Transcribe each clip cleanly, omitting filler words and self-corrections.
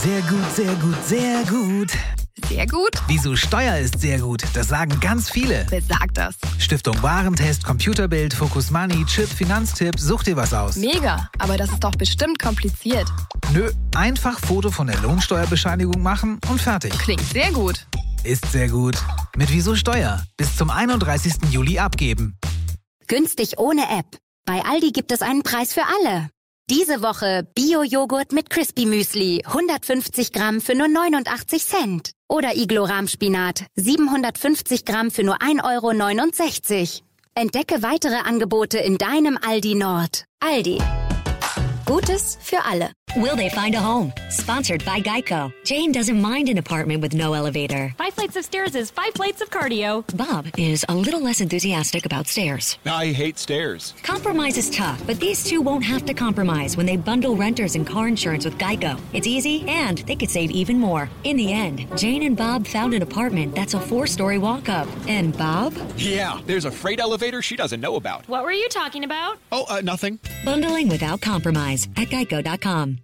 Sehr gut, sehr gut, sehr gut. Sehr gut? Wieso Steuer ist sehr gut, das sagen ganz viele. Wer sagt das? Stiftung Warentest, Computerbild, Focus Money, Chip, Finanztipp, such dir was aus. Mega, aber das ist doch bestimmt kompliziert. Nö, einfach Foto von der Lohnsteuerbescheinigung machen und fertig. Klingt sehr gut. Ist sehr gut. Mit Wieso Steuer. Bis zum 31. Juli abgeben. Günstig ohne App. Bei Aldi gibt es einen Preis für alle. Diese Woche Bio-Joghurt mit Crispy Müsli, 150 Gramm für nur 89 Cent. Oder Iglo-Rahmspinat, 750 Gramm für nur 1,69 €. Entdecke weitere Angebote in deinem Aldi Nord. Aldi. Gutes für alle. Will they find a home? Sponsored by Geico. Jane doesn't mind an apartment with no elevator. 5 flights of stairs is 5 flights of cardio. Bob is a little less enthusiastic about stairs. I hate stairs. Compromise is tough, but these two won't have to compromise when they bundle renters and car insurance with Geico. It's easy, and they could save even more. In the end, Jane and Bob found an apartment that's a 4-story walk-up. And Bob? Yeah, there's a freight elevator she doesn't know about. What were you talking about? Oh, nothing. Bundling without compromise at geico.com.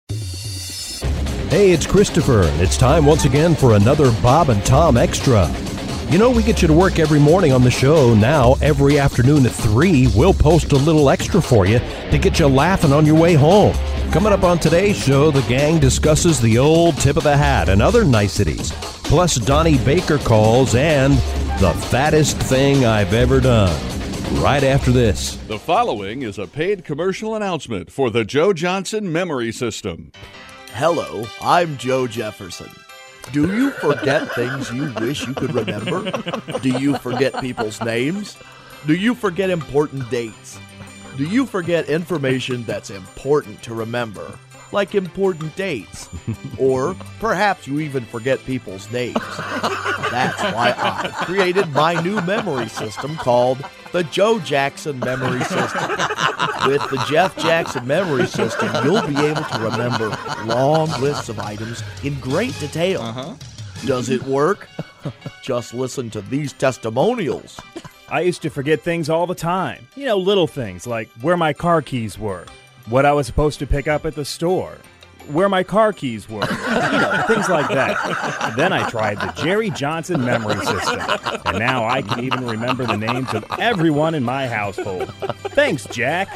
Hey, it's Christopher, and it's time once again for another Bob and Tom Extra. You know, we get you to work every morning on the show. Now, every afternoon at 3, we'll post a little extra for you to get you laughing on your way home. Coming up on today's show, the gang discusses the old tip of the hat and other niceties. Plus, Donnie Baker calls and the fattest thing I've ever done. Right after this. The following is a paid commercial announcement for the Joe Johnson Memory System. Hello, I'm Joe Jefferson. Do you forget things you wish you could remember? Do you forget people's names? Do you forget important dates? Do you forget information that's important to remember, like important dates? Or perhaps you even forget people's names. That's why I created my new memory system called the Joe Jackson Memory System. With the Jeff Jackson Memory System, you'll be able to remember long lists of items in great detail. Does it work? Just listen to these testimonials. I used to forget things all the time. You know, little things like where my car keys were, what I was supposed to pick up at the store, where my car keys were, you know, things like that. Then I tried the Jerry Johnson Memory System, and now I can even remember the names of everyone in my household. Thanks, Jack.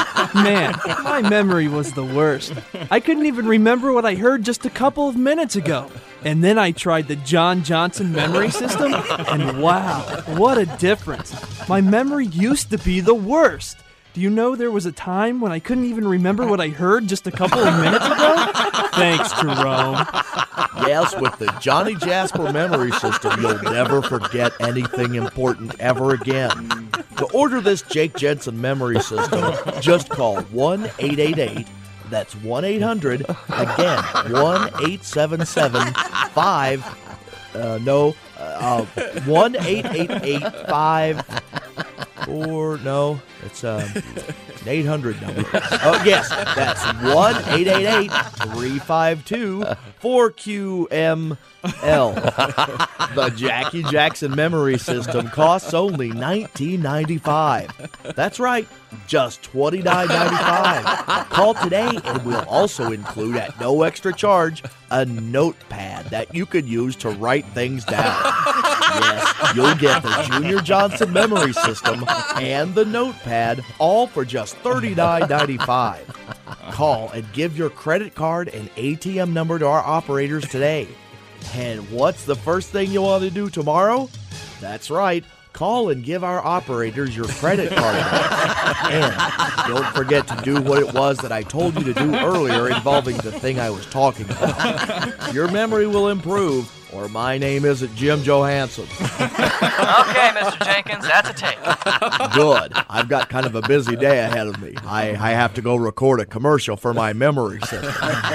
Man, my memory was the worst. I couldn't even remember what I heard just a couple of minutes ago. And then I tried the John Johnson Memory System, and wow, what a difference. My memory used to be the worst. Do you know there was a time when I couldn't even remember what I heard just a couple of minutes ago? Thanks, Jerome. Yes, with the Johnny Jasper Memory System, you'll never forget anything important ever again. To order this Jake Jensen Memory System, just call 1-888. That's 1-800, again, 1-877-5, 1-888-5, or no, it's an 800 number. Oh, yes, that's 1-888-352-4QML. The Jackie Jackson Memory System costs only $19.95. That's right, just $29.95. Call today and we'll also include at no extra charge a notepad that you could use to write things down. Yes, you'll get the Junior Johnson Memory System and the notepad all for just $39.95. Call and give your credit card and ATM number to our operators today. And what's the first thing you want to do tomorrow? That's right. Call and give our operators your credit card number. And don't forget to do what it was that I told you to do earlier involving the thing I was talking about. Your memory will improve, or my name isn't Jim Johansson. Okay, Mr. Jenkins, that's a take. Good. I've got kind of a busy day ahead of me. I have to go record a commercial for my memory system.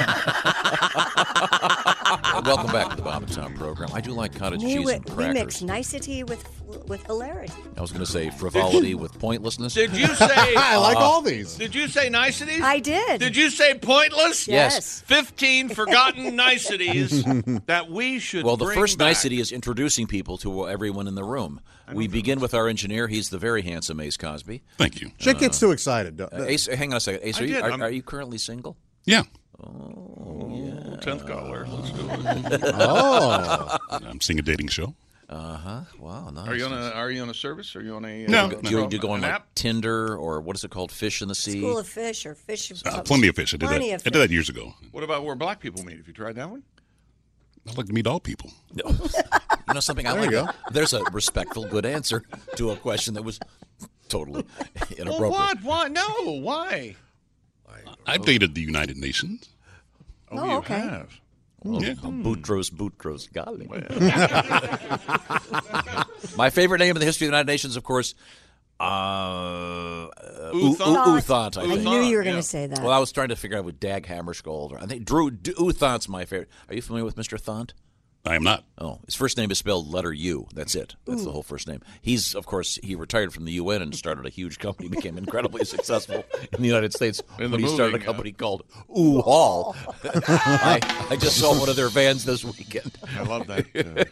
Welcome back to the Bob and Tom program. I do like cottage cheese and crackers. We mix nicety with hilarity. I was going to say frivolity with pointlessness. Did you say... I like all these. Did you say niceties? I did. Did you say pointless? Yes. 15 forgotten niceties that we should Well, the first back. nicety is introducing people to everyone in the room. We begin with our engineer. He's the very handsome Ace Cosby. Thank you. Chick gets too excited. Ace, hang on a second. Ace, are you currently single? Yeah. Oh, yeah. 10th caller. Let's do it. Oh. I'm seeing a dating show. Wow, nice. Are you on a service? Are you on a No. Do you go on like Tinder or what is it called? Fish in the Sea? School of Fish or Fish. Plenty of Fish. I did Plenty that. of I did that years ago. What about where black people meet? Have you tried that one? I'd like to meet all people. You know something? I There like you go. There's a respectful, good answer to a question that was totally inappropriate. Well, what? Why? No, why? I've dated the United Nations. Oh, you okay. have. Oh, yeah. Boutros, golly. My favorite name in the history of the United Nations, of course, Uthant. I knew you were going to say that. Well, I was trying to figure out with Dag Hammarskjöld. I think Uthant's my favorite. Are you familiar with Mr. Thant? I am not. Oh, his first name is spelled letter U. That's it. That's the whole first name. He's, of course, he retired from the UN and started a huge company, became incredibly successful in the United States when he started a company called U-Haul. I just saw one of their vans this weekend. I love that.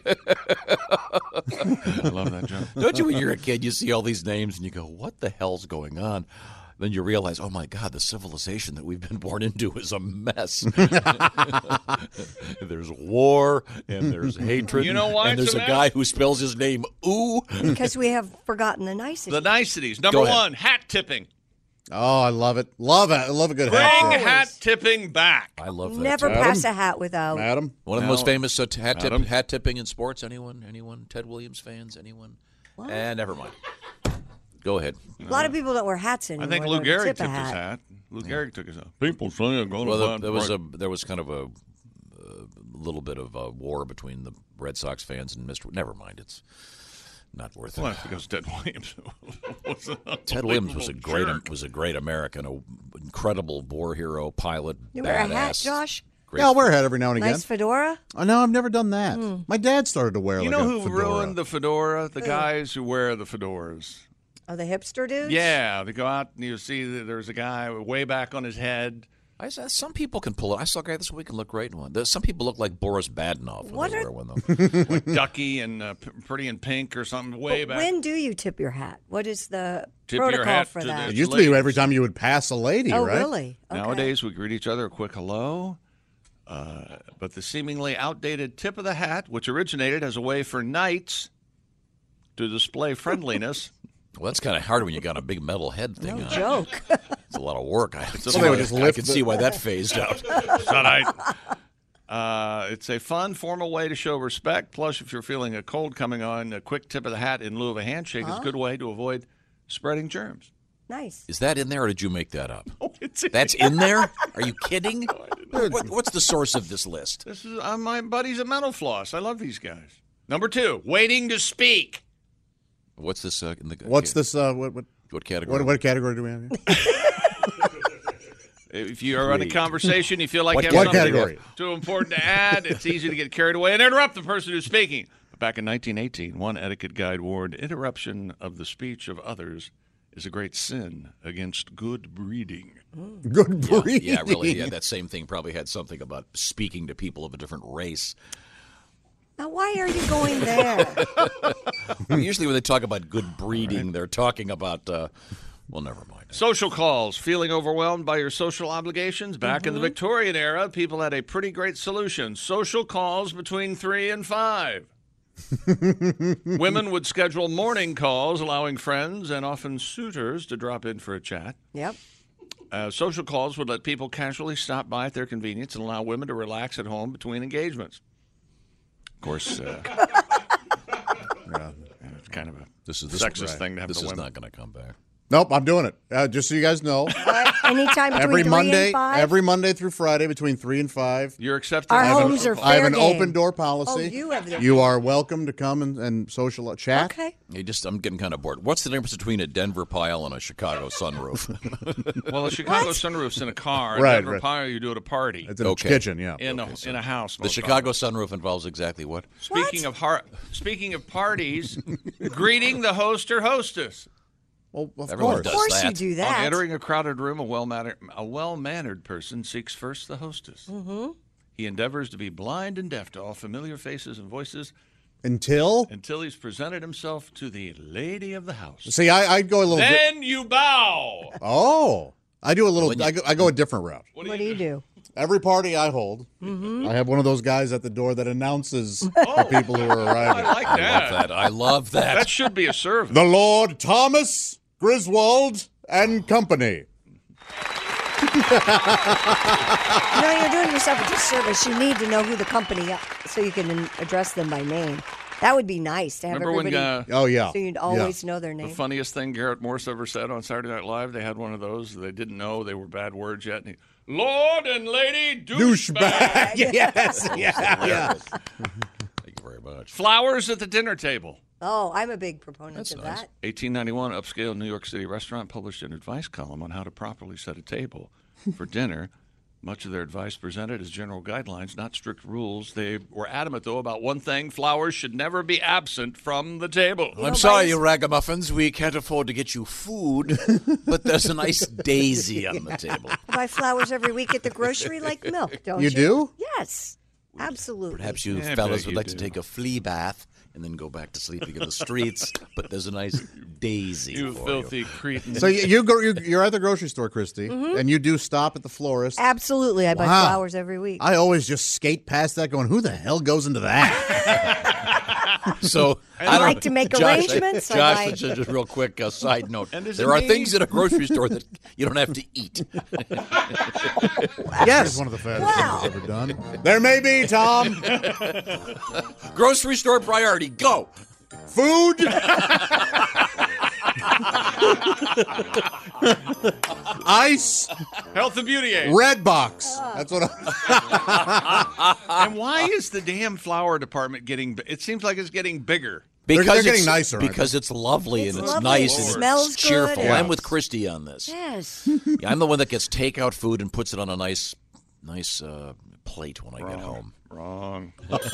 I love that joke. Don't you, when you're a kid, you see all these names and you go, what the hell's going on? Then you realize, oh, my God, the civilization that we've been born into is a mess. There's war, and there's hatred. You know why and it's there's a a guy who spells his name Ooh. Because we have forgotten the niceties. The niceties. Number one, hat tipping. Oh, I love it. Love it. I love a good Bring hat tip. hat tipping back. I love that. Never pass a hat without. Adam? One of the most famous hat tipping in sports. Anyone? Ted Williams fans? Anyone? Never mind. Go ahead. A lot of people don't wear hats anymore. I think Lou Gehrig tip took a his hat. Lou Gehrig took his hat. People say I'm going to there was kind of a little bit of a war between the Red Sox fans and Mr. Never mind. It's not worth well, it. that's because Ted Williams. Ted Williams was a great American, an incredible war hero, pilot, You badass. wear a hat, Josh? Yeah, I'll wear a hat every now and again. Nice fedora? Oh, no, I've never done that. My dad started to wear You like know a who fedora. ruined the fedora? The guys who wear the fedoras. Oh, the hipster dudes? Yeah, they go out and you see that there's a guy way back on his head. Some people can pull it. I saw a guy this week and look great in one. Some people look like Boris Badenov when they wear one, though. Like Ducky and Pretty in Pink or something way back. When do you tip your hat? What is the Tip your protocol hat for to that? It used to be every time you would pass a lady, Oh, right? really? Okay. Nowadays, we greet each other a quick hello. But the seemingly outdated tip of the hat, which originated as a way for knights to display friendliness. Well, that's kind of hard when you got a big metal head thing. No joke. It's a lot of work. I can see why that phased out. It's a fun, formal way to show respect. Plus, if you're feeling a cold coming on, a quick tip of the hat in lieu of a handshake is a good way to avoid spreading germs. Nice. Is that in there, or did you make that up? Oh, That's in there? Are you kidding? What's the source of this list? This is my buddies at Mental Floss. I love these guys. Number 2, waiting to speak. What's this? What's this? What category? What category do we have here? If you are in a conversation, you feel like What you have something category? too important to add, it's easy to get carried away and interrupt the person who's speaking. But back in 1918, one etiquette guide warned, interruption of the speech of others is a great sin against good breeding. Good breeding? Yeah, really. Yeah, that same thing probably had something about speaking to people of a different race. Now, why are you going there? Usually when they talk about good breeding, they're talking about, well, never mind. Social calls. Feeling overwhelmed by your social obligations? Back in the Victorian era, people had a pretty great solution. Social calls between 3 and 5. Women would schedule morning calls, allowing friends and often suitors to drop in for a chat. Yep. Social calls would let people casually stop by at their convenience and allow women to relax at home between engagements. Of course, it's kind of a sexist thing to have This the is women. not going to come back. Nope, I'm doing it. Just so you guys know. Anytime between every 3 Monday, and 5? every Monday through Friday between 3 and 5. You're accepting. Our homes are fair I have an game. open door policy. Oh, you have the- You are welcome to come and social chat. Okay. I'm getting kind of bored. What's the difference between a Denver pile and a Chicago sunroof? Well, a Chicago sunroof's in a car. Right, Denver right. Pile, you do at a party. It's in a kitchen, yeah. In a house. The most Chicago often. sunroof involves exactly what? Speaking of parties, greeting the host or hostess. Well, of Everyone course. does Of course that. you do that. On entering a crowded room, a well-mannered person seeks first the hostess. Mm-hmm. He endeavors to be blind and deaf to all familiar faces and voices Until he's presented himself to the lady of the house. See, I'd go a little Then you bow. Oh. I do a little I go a different route. What do you do? Every party I hold, I have one of those guys at the door that announces the people who are arriving. I like that. I love that. That should be a service. The Lord Thomas Griswold and Company. You're doing yourself a disservice. You need to know who the company is so you can address them by name. That would be nice to have Remember everybody. when, So you'd always know their name. The funniest thing Garrett Morse ever said on Saturday Night Live, they had one of those. They didn't know they were bad words yet. And he, Lord and Lady Douchebag. Yes. Yeah. Thank you very much. Flowers at the dinner table. Oh, I'm a big proponent of that. 1891, upscale New York City restaurant published an advice column on how to properly set a table for dinner. Much of their advice presented as general guidelines, not strict rules. They were adamant, though, about one thing: flowers should never be absent from the table. I'm sorry, you ragamuffins. We can't afford to get you food, but there's a nice daisy on the table. Buy flowers every week at the grocery like milk, don't you? You do? Yes, absolutely. Perhaps you fellas would like to take a flea bath and then go back to sleeping in the streets, but there's a nice daisy You for filthy cretin. So you're at the grocery store, Christy, and you do stop at the florist. Absolutely. I buy Wow. flowers every week. I always just skate past that going, who the hell goes into that? So I like to make arrangements. Josh, just a real quick side note. does There it are mean- things in a grocery store that you don't have to eat. Yes. One of the fattest things I've ever done. There may be, Tom. Grocery store priority, go. Food. Ice. Health and beauty aid. Red box. That's what And why is the damn flower department getting? It seems like it's getting bigger. They're getting it's- nicer, aren't Because it's lovely It's and it's lovely. nice It and smells it's cheerful. good. I'm with Christy on this. Yes. Yeah, I'm the one that gets takeout food and puts it on a nice plate when I get home. Wrong.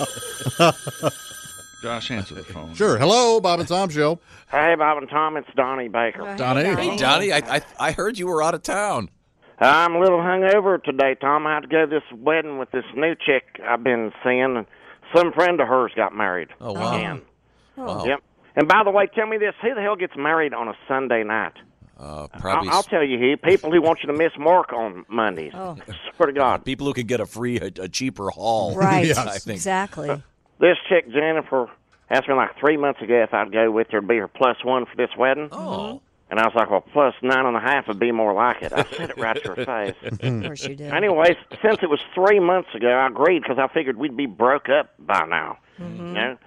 Josh, answer the phone. Sure. Hello, Bob and Tom Show. Hey, Bob and Tom, it's Donnie Baker. Donnie. Hey, Donnie, I heard you were out of town. I'm a little hungover today, Tom. I had to go to this wedding with this new chick I've been seeing, and some friend of hers got married. Oh, wow. Again. Wow. Yep. And by the way, tell me this: who the hell gets married on a Sunday night? Probably I'll tell you who. People who want you to miss work on Mondays. Oh. Swear to God. people who can get a cheaper haul. Right. Yes. I think. Exactly. This chick, Jennifer, asked me like 3 months ago if I'd go with her and be her +1 for this wedding. Oh. And I was like, well, +9.5 would be more like it. I said it right to her face. Of course you did. Anyways, since it was 3 months ago, I agreed because I figured we'd be broke up by now. Mm-hmm. You know?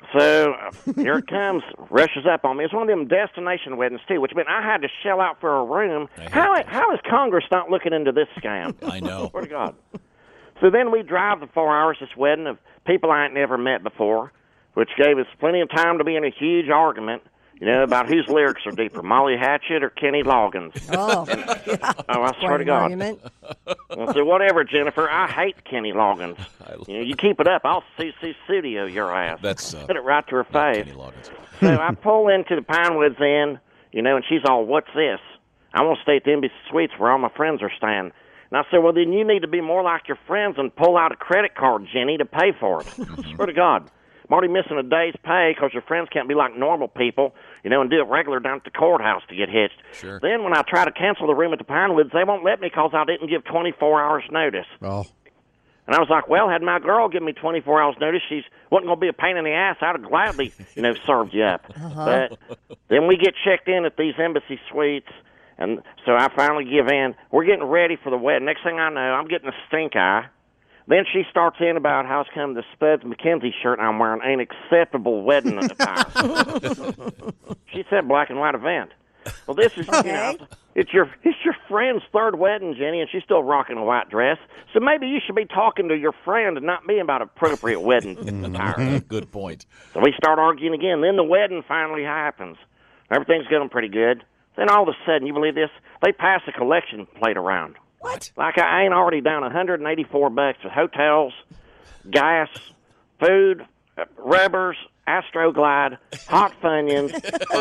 So here it comes, rushes up on me. It's one of them destination weddings, too, which meant I had to shell out for a room. How is Congress not looking into this scam? I know. Swear to God. So then we drive the 4 hours, this wedding of people I ain't never met before, which gave us plenty of time to be in a huge argument, you know, about whose lyrics are deeper, Molly Hatchet or Kenny Loggins. Oh, Oh, I swear to God. Argument. Well, so whatever, Jennifer. I hate Kenny Loggins. You know, you keep it up, I'll CC studio your ass. That's Put it right to her face. Kenny Loggins. So I pull into the Pinewoods Inn, you know, and she's all, "What's this?" I want to stay at the Embassy Suites where all my friends are staying. And I said, "Well, then you need to be more like your friends and pull out a credit card, Jenny, to pay for it." Swear to God. I'm already missing a day's pay because your friends can't be like normal people, you know, and do it regular down at the courthouse to get hitched. Sure. Then when I try to cancel the room at the Pinewoods, they won't let me because I didn't give 24 hours notice. Oh. And I was like, well, had my girl give me 24 hours notice, she wasn't going to be a pain in the ass. I'd have gladly, you know, served you up. But then we get checked in at these Embassy Suites, and so I finally give in. We're getting ready for the wedding. Next thing I know, I'm getting a stink eye. Then she starts in about how it's come the Spuds McKenzie shirt I'm wearing ain't acceptable wedding attire. She said black and white event. Well, this is, you know, it's your friend's third wedding, Jenny, and she's still rocking a white dress. So maybe you should be talking to your friend and not me about appropriate wedding attire. Good point. So we start arguing again. Then the wedding finally happens. Everything's going pretty good. Then all of a sudden, you believe this? They pass a collection plate around. What? Like I ain't already down $184 for hotels, gas, food, rubbers, Astroglide, hot Funyuns,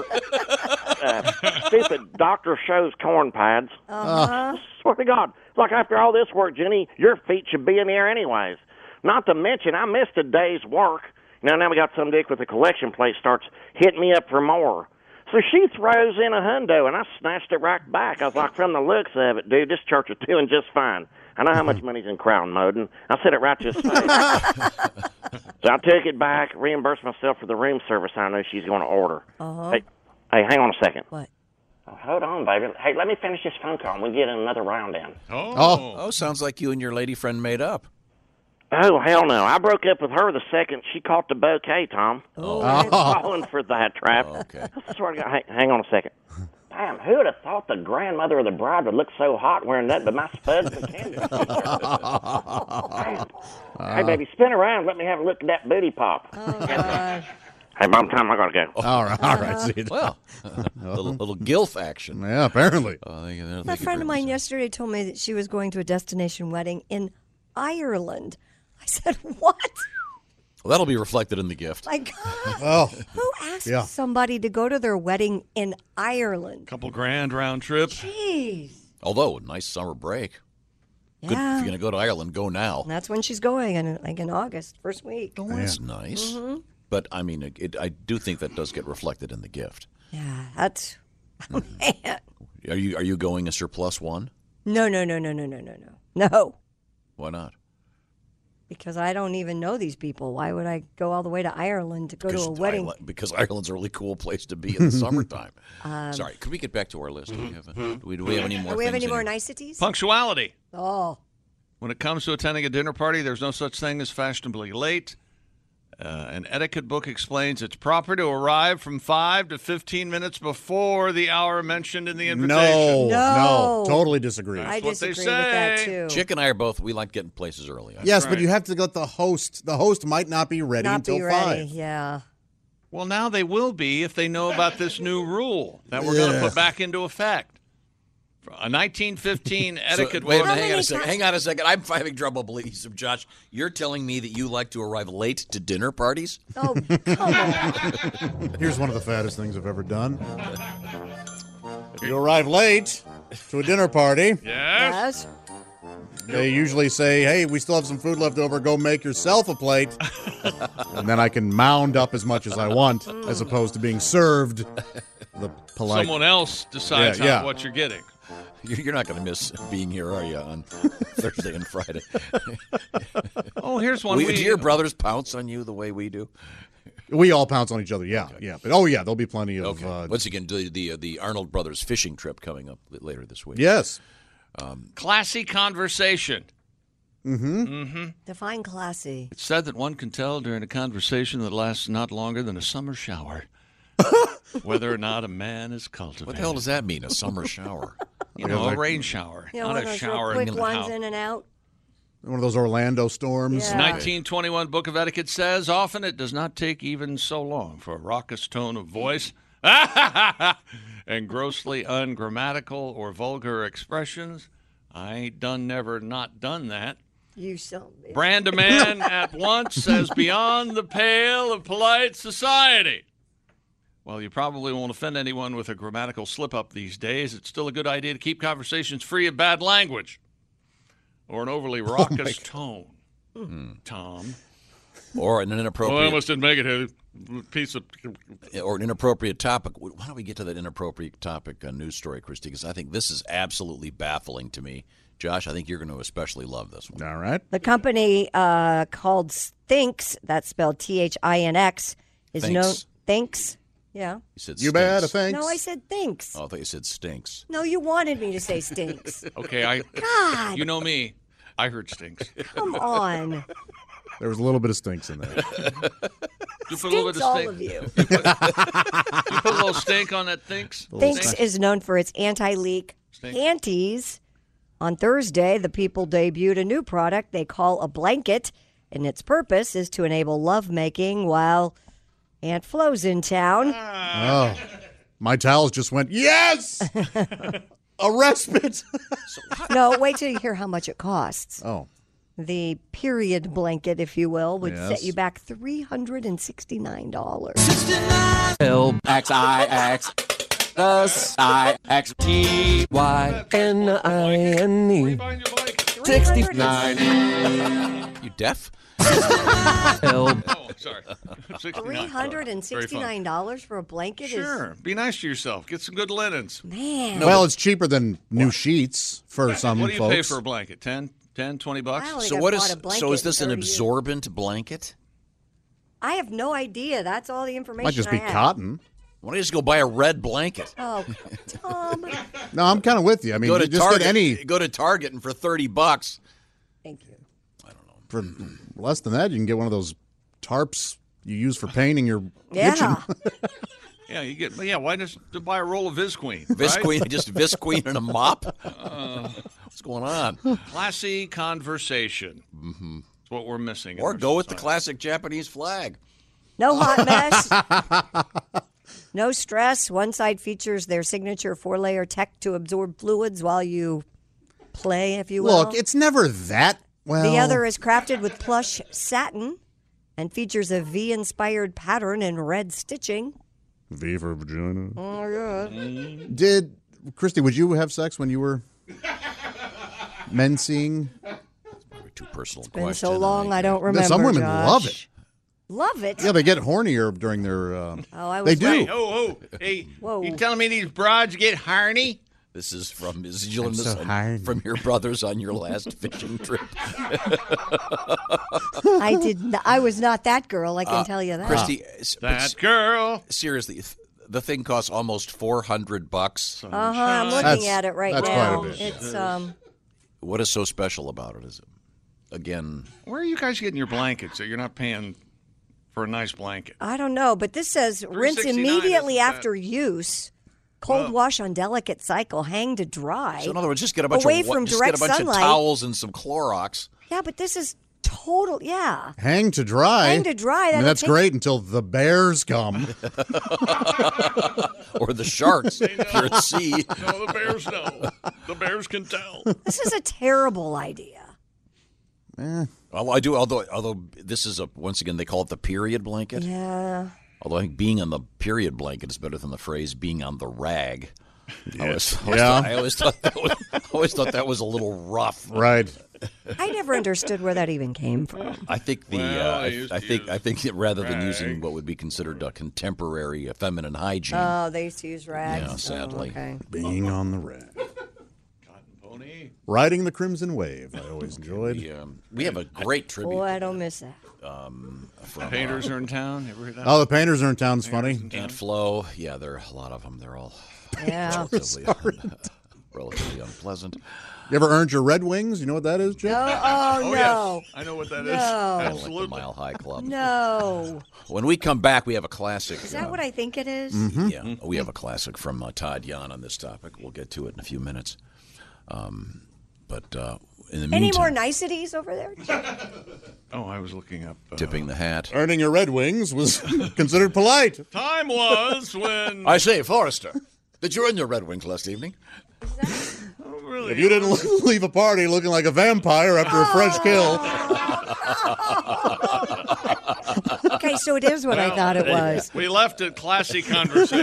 stupid Dr. Scholl's corn pads. Swear to God. Like after all this work, Jenny, your feet should be in the air anyways. Not to mention, I missed a day's work. Now we got some dick with a collection plate starts hitting me up for more. So she throws in a hundo, and I snatched it right back. I was like, from the looks of it, dude, this church is doing just fine. I know how much money's in crown mode, and I said it right to his face. So I took it back, reimbursed myself for the room service I know she's going to order. Uh-huh. Hey, hang on a second. What? Oh, hold on, baby. Hey, let me finish this phone call, and we'll get another round in. Oh, sounds like you and your lady friend made up. Oh, hell no. I broke up with her the second she caught the bouquet, Tom. Oh. I'm falling for that trap. Oh, okay. I swear to God. Hang on a second. Damn, who would have thought the grandmother of the bride would look so hot wearing that but my spuds and candy? Hey, baby, spin around. Let me have a look at that booty pop. Oh, gosh. Hey, Mom, Tom, I got to go. All right. See you. Well, little gilf action. Yeah, apparently. A friend of mine yesterday told me that she was going to a destination wedding in Ireland. I said, what? Well, that'll be reflected in the gift. My God. Oh. Who asked somebody to go to their wedding in Ireland? Couple grand round trip. Jeez. Although, nice summer break. Good. If Yeah. you're going to go to Ireland, go now. And that's when she's going, in August, first week. Oh, that's nice. Mhm. But, I mean, I do think that does get reflected in the gift. Yeah, that's, oh, man. Are you going a surplus one? No. No, Why not? because I don't even know these people. Why would I go all the way to Ireland to go to a wedding? Because Ireland's a really cool place to be in the summertime. Um, Sorry, could we get back to our list? Do we have any more? Do we have things any more in here? niceties? Punctuality. Oh. When it comes to attending a dinner party, there's no such thing as fashionably late. An etiquette book explains it's proper to arrive from 5 to 15 minutes before the hour mentioned in the invitation. No. Totally disagree. I what they disagree with that, say. too. Chick and I are both, we like getting places early. Yes, but you have to let the host. The host might not be ready Not until be ready, 5. yeah. Well, now they will be if they know about this new rule that we're going to put back into effect. A 1915 etiquette Wait, book. hang on a second. I'm having trouble believing you, Josh. You're telling me that you like to arrive late to dinner parties? Oh, come on. Here's one of the fattest things I've ever done. If you arrive late to a dinner party, Yes. they usually say, hey, we still have some food left over. Go make yourself a plate. And then I can mound up as much as I want, as opposed to being served the polite. Someone else decides what you're getting. You're not going to miss being here, are you, on Thursday and Friday? Oh, here's one. Do your brothers pounce on you the way we do? We all pounce on each other, yeah. But there'll be plenty of. Once again, the Arnold Brothers fishing trip coming up later this week. Yes. Classy conversation. Define classy. It's said that one can tell during a conversation that lasts not longer than a summer shower whether or not a man is cultivated. What the hell does that mean, a summer shower? A rain shower, You know, not one of a those shower real in quick the ones house. in and out. One of those Orlando storms. Yeah. 1921 Book of Etiquette says, often it does not take even so long for a raucous tone of voice and grossly ungrammatical or vulgar expressions. I ain't never not done that. You shall be. Brand a man at once as beyond the pale of polite society. While you probably won't offend anyone with a grammatical slip-up these days, it's still a good idea to keep conversations free of bad language or an overly raucous tone. Tom. Or an inappropriate... I almost didn't make it a piece of... Or an inappropriate topic. Why don't we get to that inappropriate topic news story, Christy? Because I think this is absolutely baffling to me. Josh, I think you're going to especially love this one. All right. The company called Thinx, that's spelled Thinx, is known... Thinx? Yeah. You said You stinks. better thanks. No, I said Thinx. Oh, I thought you said stinks. No, you wanted me to say Stinks. Okay, God. You know me. I heard stinks. Come on. There was a little bit of stinks in there. You put a little bit Stinks, of all stink. of you. You put a little stink on that thinks. Thinx is known for its anti-leak panties. On Thursday, the people debuted a new product they call a blanket, and its purpose is to enable lovemaking while Aunt Flo's in town. Oh, my towels just went, yes! A respite. No, wait till you hear how much it costs. Oh. The period blanket, if you will, would Yes. set you back $369. LXIXSIXTYNINE 69. You deaf? Oh, sorry. $369 for a blanket Sure. Be nice to yourself. Get some good linens. Man. Well, it's cheaper than new sheets for some What do you folks. pay for a blanket? 10 $10, $20. I don't think So I've what bought is? a blanket So is this in an 30 years. absorbent blanket? I have no idea. That's all the information Might just be I have. cotton. Why don't you just go buy a red blanket? Oh, Tom. No, I'm kind of with you. I mean, Go to you just Target. get any Go to Target and for $30. Thank you. for less than that. You can get one of those tarps you use for painting your Yeah. kitchen. Yeah, you get. Yeah, why just to buy a roll of Visqueen? Visqueen, right? just Visqueen and a mop. What's going on? Classy conversation. Mm-hmm. That's what we're missing. in Or our go with the society. classic Japanese flag. No hot mess. No stress. One side features their signature 4-layer tech to absorb fluids while you play, if you will. Look, it's never that well. The other is crafted with plush satin and features a V-inspired pattern in red stitching. V for vagina. Oh, yeah. Did Christy? Would you have sex when you were men seeing? Too personal. It's been so long, I don't remember. Some women Josh. love it. Love it. Yeah, they get hornier during their. I they was do. right. Hey, Whoa. you telling me these broads get horny? This is from did you learn I'm this so hard. from your brothers on your last fishing trip. I did. I was not that girl. I can tell you that. Christy, That girl. seriously, the thing costs almost $400. I'm looking That's- at it right that's now. quite a bit. It's What is so special about it? Is it again? Where are you guys getting your blankets? So you're not paying for a nice blanket. I don't know, but this says rinse $369, immediately isn't that- after use. Cold wash on delicate cycle. Hang to dry. So in other words, just get a bunch Away of from just direct get a bunch sunlight. of towels and some Clorox. Yeah, but this is total. Yeah. Hang to dry. Hang to dry, I mean, that'll that's take- great until the bears come. Or the sharks if you're at sea. No, the bears know. The bears can tell. This is a terrible idea. Well, I do. Although this is once again they call it the period blanket. Yeah. Although I think being on the period blanket is better than the phrase being on the rag. I always thought that was a little rough. Right. I never understood where that even came from. I think I think that rather than using what would be considered a contemporary feminine hygiene. Oh, they used to use rags. Yeah, sadly. Oh, okay. Being on the rag. Riding the Crimson Wave, I always enjoyed. We have a great tribute. Boy, I don't miss that. From, Painters are in town. You ever heard that? Oh, the Painters are in town's funny. Aunt Flo. Yeah, there are a lot of them. They're all Yeah. relatively unpleasant. You ever earned your Red Wings? You know what that is, Jim? Oh, no. Yes. I know what that is. No. Absolutely. Like the Mile High Club. No. When we come back, we have a classic. Is that what I think it is? Yeah, we have a classic from Todd Yan on this topic. We'll get to it in a few minutes. But in the meantime, Any more niceties over there? Oh, I was looking up. tipping the hat. Earning your Red Wings was considered polite. Time was when. I say, Forrester, did you earn your Red Wings last evening? Oh, really? If you didn't leave a party looking like a vampire after a fresh kill. Okay, so it is what I thought it was. We left it classy conversation.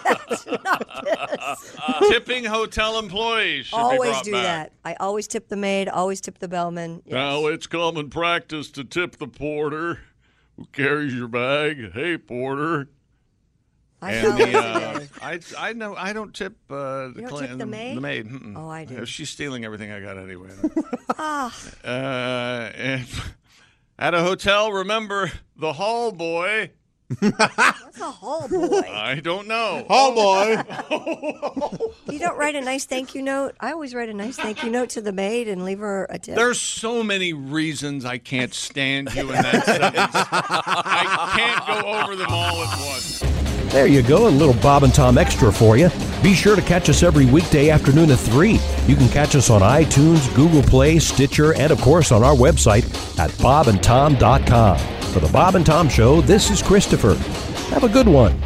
Tipping hotel employees should be Always brought do back. that. I always tip the maid, always tip the bellman. Yes. Now it's common practice to tip the porter who carries your bag. Hey, porter. I And always do. I know I don't tip You don't tip the maid? The maid. Mm-mm. Oh, I do. She's stealing everything I got anyway. Ah, And at a hotel, remember the hall boy. what's a hall boy? I don't know. Hall boy. You don't write a nice thank you note? I always write a nice thank you note to the maid and leave her a tip. There's so many reasons I can't stand you in that sentence. I can't go over them all at once. There you go, a little Bob and Tom Extra for you. Be sure to catch us every weekday afternoon at 3. You can catch us on iTunes, Google Play, Stitcher, and of course on our website at bobandtom.com. For the Bob and Tom Show, this is Christopher. Have a good one.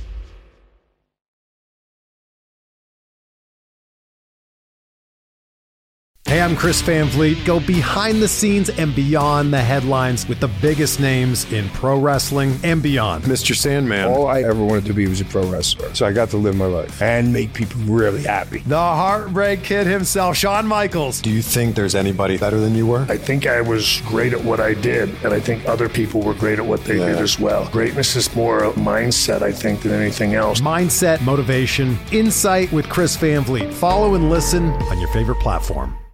Hey, I'm Chris Van Vliet. Go behind the scenes and beyond the headlines with the biggest names in pro wrestling and beyond. Mr. Sandman. All I ever wanted to be was a pro wrestler. So I got to live my life and make people really happy. The Heartbreak Kid himself, Shawn Michaels. Do you think there's anybody better than you were? I think I was great at what I did, and I think other people were great at what they did as well. Greatness is more a mindset, I think, than anything else. Mindset, motivation, insight with Chris Van Vliet. Follow and listen on your favorite platform.